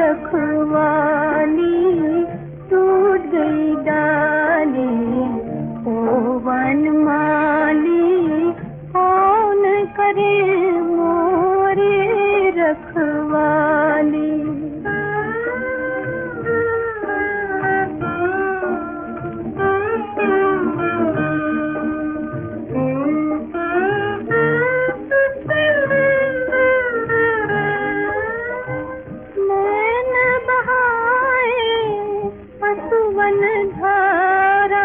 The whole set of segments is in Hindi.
रखवाली, टूट गई डाली ओ वनमाली, कौन करे मोरे रखवाली। वन धारा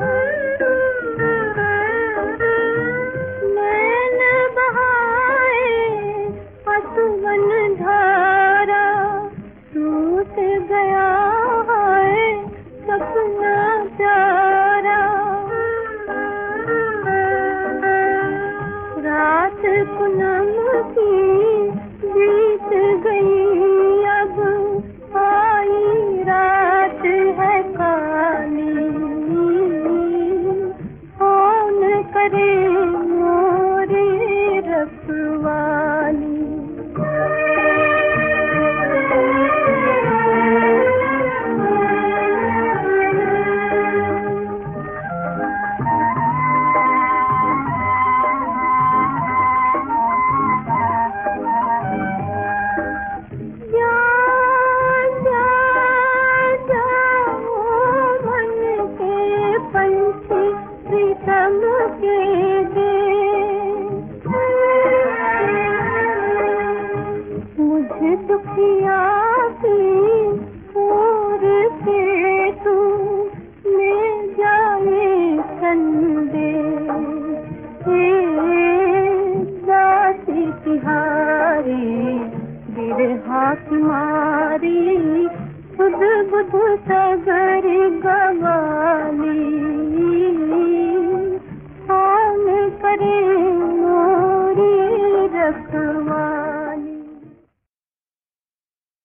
नैन बहाए पसुवन धारा, टूट गया है सपना प्यारा। रात पूनम की बीत गई, अब आई रात है काली, कौन करे मोरे रखवाली। प्रीतम के दे मुझे दुखिया की ओर से तू ले जाए संदे, दासी तिहारी बिरहा की मारी, खुद बुध सगर गवाली।